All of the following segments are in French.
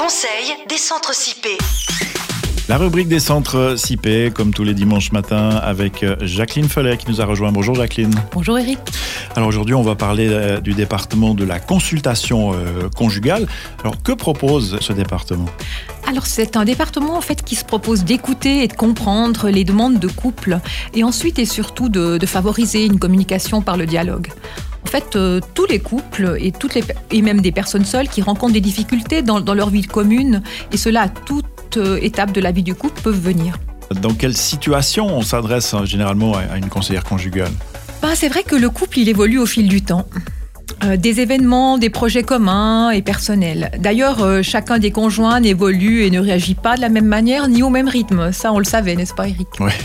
conseils des centres CIP. La rubrique des centres CIP, comme tous les dimanches matins, avec Jacqueline Follet qui nous a rejoint. Bonjour Jacqueline. Bonjour Eric. Alors aujourd'hui, on va parler du département de la consultation conjugale. Alors que propose ce département ? Alors c'est un département en fait qui se propose d'écouter et de comprendre les demandes de couple et ensuite et surtout de favoriser une communication par le dialogue. En fait, tous les couples et même des personnes seules qui rencontrent des difficultés dans leur vie commune, et cela à toute étape de la vie du couple, peuvent venir. Dans quelle situation on s'adresse généralement à une conseillère conjugale ? C'est vrai que le couple, il évolue au fil du temps. Des événements, des projets communs et personnels. D'ailleurs, chacun des conjoints n'évolue et ne réagit pas de la même manière ni au même rythme. Ça, on le savait, n'est-ce pas, Eric ? Oui.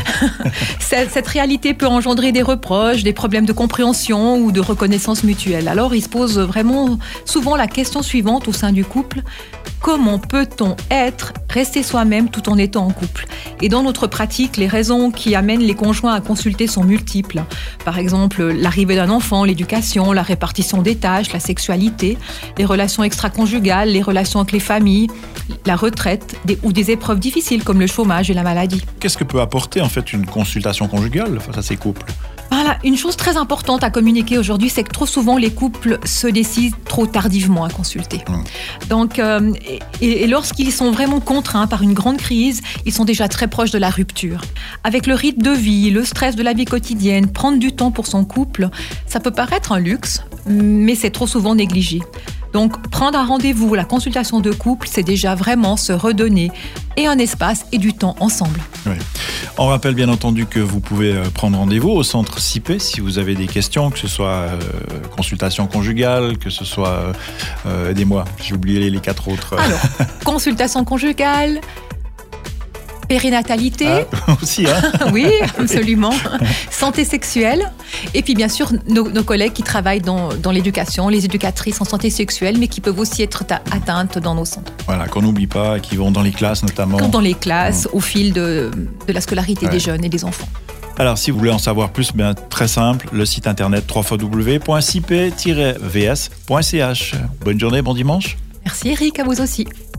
Cette réalité peut engendrer des reproches, des problèmes de compréhension ou de reconnaissance mutuelle. Alors, il se pose vraiment souvent la question suivante au sein du couple. Comment peut-on rester soi-même tout en étant en couple ? Et dans notre pratique, les raisons qui amènent les conjoints à consulter sont multiples. Par exemple, l'arrivée d'un enfant, l'éducation, la répartition des tâches, la sexualité, les relations extra-conjugales, les relations avec les familles, la retraite ou des épreuves difficiles comme le chômage et la maladie. Qu'est-ce que peut apporter en fait une consultation conjugale face à ces couples ? Voilà, une chose très importante à communiquer aujourd'hui, c'est que trop souvent les couples se décident trop tardivement à consulter. Donc, et lorsqu'ils sont vraiment contraints par une grande crise, ils sont déjà très proches de la rupture. Avec le rythme de vie, le stress de la vie quotidienne, prendre du temps pour son couple, ça peut paraître un luxe, mais c'est trop souvent négligé. Donc, prendre un rendez-vous, la consultation de couple, c'est déjà vraiment se redonner et un espace et du temps ensemble. Oui. On rappelle bien entendu que vous pouvez prendre rendez-vous au centre CIP si vous avez des questions, que ce soit consultation conjugale, que ce soit... aidez-moi, j'ai oublié les 4 autres. Alors, consultation conjugale, périnatalité. Aussi, hein. Oui, absolument. Santé sexuelle. Et puis, bien sûr, nos collègues qui travaillent dans l'éducation, les éducatrices en santé sexuelle, mais qui peuvent aussi être atteintes dans nos centres. Voilà, qu'on n'oublie pas, qui vont dans les classes notamment. Dans les classes, au fil de la scolarité des jeunes et des enfants. Alors, si vous voulez en savoir plus, très simple, le site internet www.cip-vs.ch. Bonne journée, bon dimanche. Merci Eric, à vous aussi.